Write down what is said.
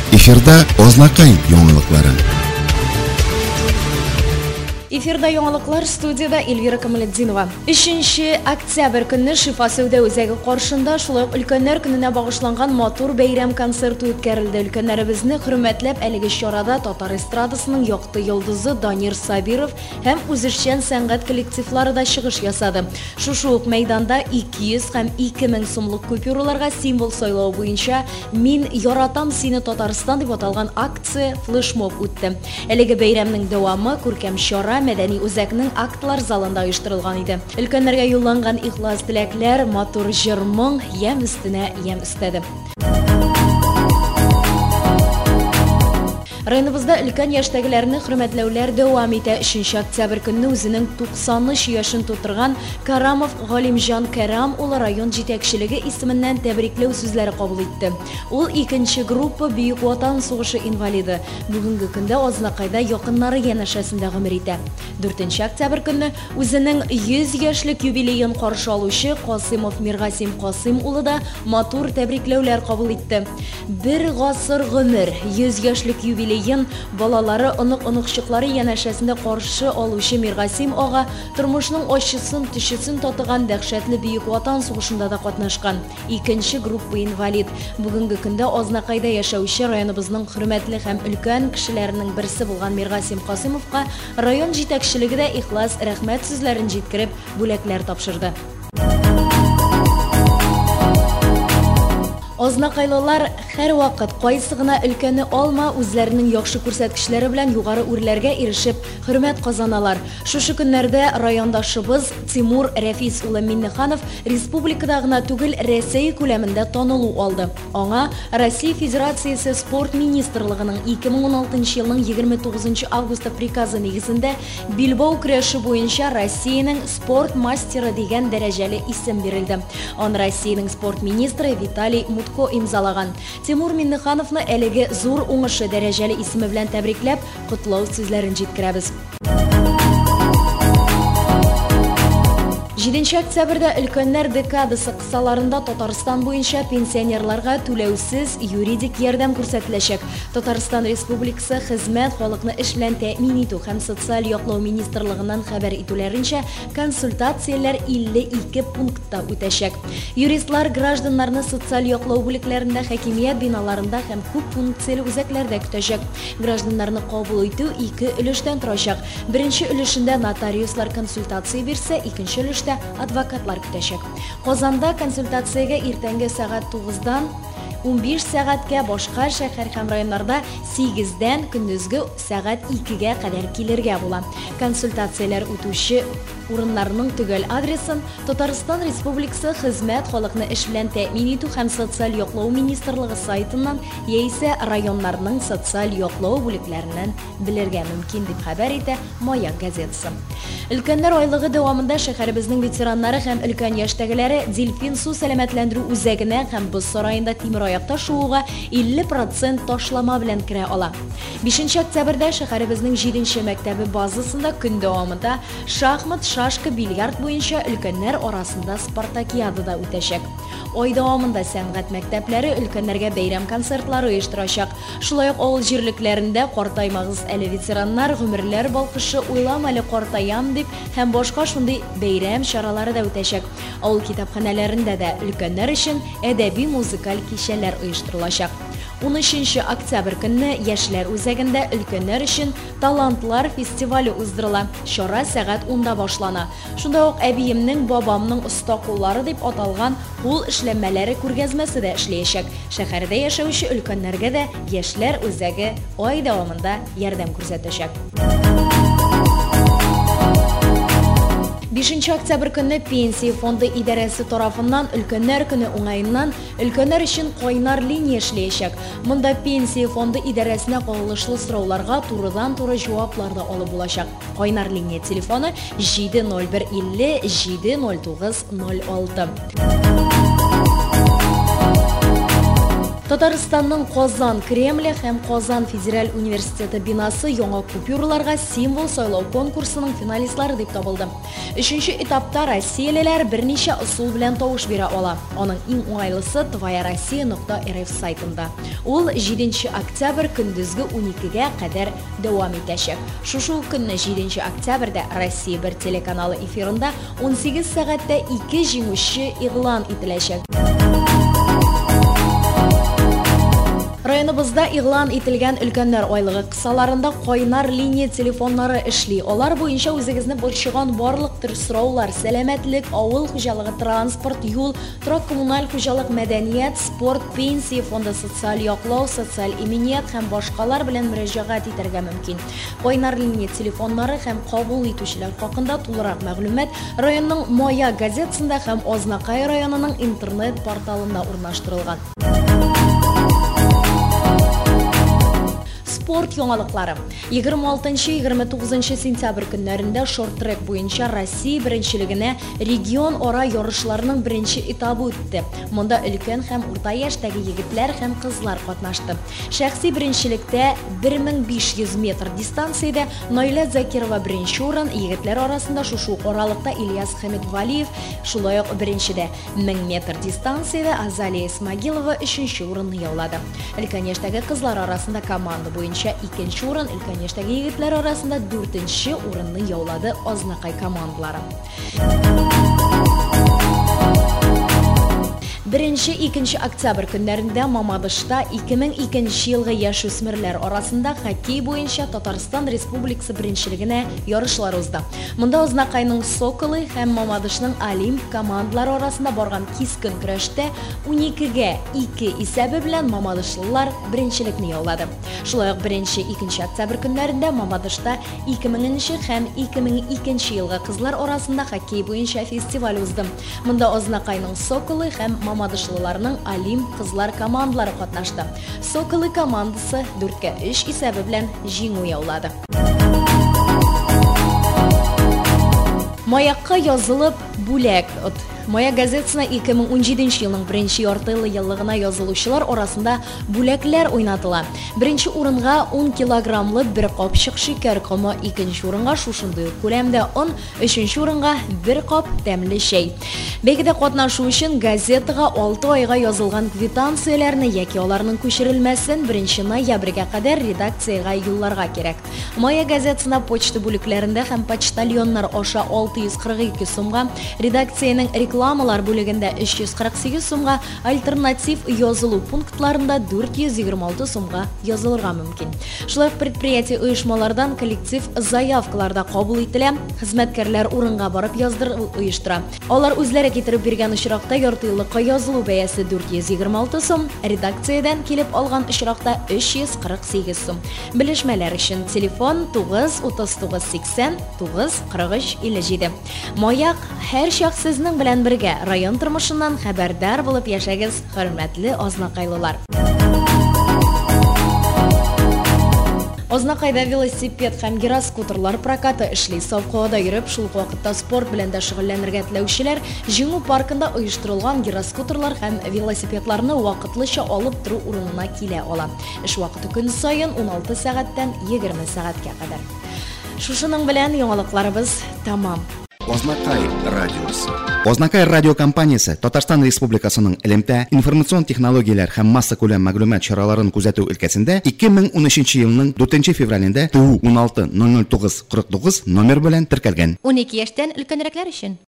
Эфирда Ознакай яңалыклары. Эфирда яңалыклар, студияда Эльвира Камалетдинова. 3 октябрь көнне Шифа Сәүдә үзәге каршында шулай ук өлкәннәр көненә багышланган матур бәйрәм концерты үткәрелде. Өлкәннәребезне хөрмәтләп әлеге чарада татар эстрадасының якты йолдызы Данир Сабиров һәм үзешчән сәнгать коллективлары да чыгыш ясады. Шушы ук мәйданда 200 һәм 2000 сумлык купюраларга символ сайлау буенча "Мин яратам сине Татарстан" дип аталган акция флешмоб үтте. Әлеге бәйрәмнең дәвамы күркәм чара мәдәни үзәкнең актлар залында оештырылган иде. Өлкәннәргә юлланган ихлас теләкләр, матур җыр-моң ям өстенә ям өстәде. Районыбызда өлкән яшьтәгеләрне хөрмәтләүләр дәвам итә. 3 октябрь көнне үзенең 90 яшен тутырган Карамов Галимҗан Кәрам улы район җитәкчелеге исеменнән тәбрикләү сүзләре кабул итте. Ул 2нче группа Бөек Ватан сугышы инвалиды. Бүгенге көндә Азнакайда якыннары янәшәсендә гомер итә. 4 октябрь көнне үзенең 100 яшьлек юбилеен каршы алучы Касыймов Миргасим Касыйм улы да матур тәбрикләүләр кабул итте. Бер гасыр гомер, 100 яшьлек юбилей балалары онык-оныкчыклары янәшәсендә каршы алучы Миргасим ага тормышның ачысын төшесен татыган дәһшәтле Бөек Ватан сугышында да катнашкан. 2нче группа инвалид. Бүгенге көндә Азнакайда яшәүче районыбызның хөрмәтле һәм өлкән кешеләренең берсе булган Миргасим Касыймовка район җитәкчелеге дә ихлас рәхмәт сүзләрен җиткереп, бүләкләр тапшырды. Азнакайлылар һәр вакыт кайсы гына өлкәне алма үзләренең яхшы күрсәткечләре белән югары үрләргә ирешеп, хөрмәт казаналар. Шушы көннәрдә райондашыбыз Тимур Рәфис улы Миннеханов республикада гына түгел, Россия күләмендә танылу алды. Аңа Россия Федерациясе спорт министрлыгының 2016 елның 29 август приказы нигезендә Билбау көрәше буенча Россиянең спорт мастеры дигән дәрәҗәле исем бирелде. Аны Россиянең спорт министры Виталий имзалаган. Тимур Миннехановны әлеге зур уңышы дәрәҗәле исеме белән тәбрикләп, котлау сүзләрен җиткерәбез. 7 октябрьдә өлкәннәр декадасы кысаларында Татарстан буенча пенсионерларга түләүсез юридик ярдәм күрсәтеләчәк. Татарстан Республикасы Хезмәт, халыкны эш белән тәэмин итү һәм социаль яклау министрлыгыннан хәбәр итүләренчә, консультацияләр 52 пунктта үтәчәк. Юристлар гражданнарны социаль яклау бүлекләрендә, хакимият биналарында һәм күп функцияле үзәкләрдә көтәчәк. Гражданнарны кабул итү 2 өлештән торачак. Беренче өлешендә нотариуслар консультация бирсә, икенче өлештә адвокатлар көтәчәк. Казанда консультациягә иртәнге сәгать 9-дан 15 сәгатькә, башка шәһәр һәм районнарда 8-дән көндезге сәгать 2-гә кадәр килергә була. Консультацияләр үтүче урыннарның төгәл адресын Татарстан Республикасы Хезмәт, халыкны эш белән тәэмин итү һәм социаль яклау министрлыгы сайтыннан яисә районнарның социаль яклау бүлекләреннән белергә мөмкин дип хәбәр итә Маяк газетасы. Өлкәннәр айлыгы дәвамында шәһәребезнең ветераннары һәм өлкән яшьтәгеләре Дельфин су сәламәтләндерү үзәгенә һәм Боз сараенда тимер аякта шууга 50% ташлама белән керә ала. 5 октябрьдә шәһәребезнең 7нче мәктәбе базасында көн дәвамында шахмат, шашка, бильярд буенча өлкәннәр арасында спартакиада да үтәчәк. Ай дәвамында сәнгать мәктәпләре өлкәннәргә бәйрәм концертлары оештырачак. Шулай ук авыл җирлекләрендә картаймагыз әле ветераннар гомерләр балкышы уйлам әле картаям дип һәм башка шундый бәйрәм чаралары да үтәчәк. Авыл китапханәләрендә дә өлкәннәр өчен әдәби-музыкаль кичәләр оештырылачак. 13 октябрь көнне Яшьләр үзәгендә өлкәннәр өчен талантлар фестивале уздырыла. Чара сәгать 10-да башлана. Шунда ук әбиемнең, бабамның оста куллары дип аталган кул эшләмәләре күргәзмәсе дә эшләячәк. Шәһәрдә яшәүче өлкәннәргә дә Яшьләр үзәге ай дәвамында ярдәм күрсәтәчәк. 5 октябрь көнне Пенсия фонды идарәсе тарафыннан өлкәннәр көне уңаеннан өлкәннәр өчен кайнар линия эшләячәк. Монда Пенсия фонды идарәсенә кагылышлы сорауларга турыдан-туры җаваплар да алып булачак. Кайнар линия телефоны 70150 70906. Татарстанның Qozon Кремле һәм Qozon Федераль университеты бинасы яңа купюраларга символ сайлау конкурсының финалистлары дип табылды. 3нче этапта россиялеләр берничә ысул белән тавыш бирә ала. Аның иң уңайлысы tvayarasiya.rf сайтында. Ул 7 октябрь көндезге 12гә кадәр дәвам итәчәк. Шушы көнне 7 октябрьдә Россия 1 телеканалы эфирында 18 сәгатьтә 2 җиңүче игълан ителәчәк. Районыбызда игълан ителгән өлкәннәр айлыгы кысаларында кайнар линия телефоннары эшли. Алар буенча үзегезне борчыган барлык төр сораулар, сәламәтлек, авыл хуҗалыгы, транспорт, юл, торак-коммуналь хуҗалык, мәдәният, спорт, пенсия фонды, социаль яклау, социаль иминiyat һәм башкалар белән мөрәҗәгать итәргә мөмкин. Кайнар линия телефоннары һәм кабул итүчеләр хакында тулырак мәгълүмат районның Моя газетасында һәм Ознакай районының интернет порталында урнаштырылган. Спорт яңалыклары. 26-29 сентябрь көннәрендә шорт-трек буенча Россия беренчелегенә регион ара ярышларының беренче этабы үтте. Монда өлкән һәм урта яшьтәге егетләр һәм кызлар катнашты. Шәхси беренчелектә 1500 метр дистанциядә Наилә Закирова беренче урын, егетләр арасында шушы аралыкта Ильяс Хәмитвалиев, шулай ук беренчедә 1000 метр дистанциядә Азалия Исмагилова 3нче урынны яулады. Өлкән яшьтәге кызлар арасында команда буенча 2нче урын, өлкән яшьтәге егетләр арасында 4нче урынны яулады Ознакай командалары. 1-2 октябрь көннәрендә Мамадышта 2002 елгы яшүсмерләр арасында хоккей буенча Татарстан Республикасы беренчелегенә ярышлар узды. Монда Ознакайның Соколы һәм Мамадышның Олимп командалары арасында барган кискен көрәштә 12гә 2 исәбе белән Мамадышлылар беренчелекне яулады. Шулай ук 1-2 октябрь көннәрендә Мамадышта 2000 һәм 2002 елгы кызлар арасында хоккей буенча фестиваль узды. Монда Ознакайның Соколы һәм Мамадышлыларның Олимп кызлар командалары катнашты. Соколы командасы 4-3 исәбе белән җиңү яулады. Маякка язылып бүләк. Моя газетасына 2017 елның 1 ярты еллыгына язылучылар арасында бүләкләр уйнатыла. 1нче урынга 10 килограммлы бер капчык шикәр комы, 2нче урынга шушындый күләмдә 10, 3нче урынга бер кап тәмле чәй. Бәйгедә катнашу өчен газетага 6 айга язылган квитанцияләрне яки аларның күчерелмәсен 1 ноябрьгә кадәр редакциягә юлларга кирәк. Моя газетасына почта бүлекләрендә һәм почтальоннар аша 642 сумга, редакциянең рекламалар бүлегендә 348 сумга, альтернатив язылу пунктларында 426 сумга язылырга мөмкин. Шулай предприятие оешмалардан коллектив заявкаларда кабул ителә, хезмәткәрләр урынга барып яздырып оештыра. Алар үзләре китереп биргән очракта ярты еллыкка язылу бәясе 426 сум, редакциядән килеп алган очракта 348 сум. Белешмәләр өчен телефон 93980 94357. Маяк һәр шәхс сезнең белән бергә район тормышыннан хәбәрдар булып яшәгез, хөрмәтле Ознакайлылар. Ознакайда велосипед һәм гироскутерлар прокаты эшли. Савкада йөреп, шул вакытта спорт белән дә шөгыльләнергә теләүчеләр җиңү паркында оештырылган гироскутерлар һәм велосипедларны вакытлыча алып тору урынына килә ала. Эш вакыты көн саен 16 сәгатьтән 20 сәгатькә кадәр. Шушының белән яңалыкларыбыз тамам. Ознакай радиосы. Ознакай радиокомпаниясе Татарстан Республикасының элемтә информацион технологияләр һәм масса күләм мәгълүмат чараларын күзәтү өлкәсендә 2013 елның 4 февралендә ТУ 16 009 49 номер белән теркәлгән. 12 яшьтән өлкәнрәкләр өчен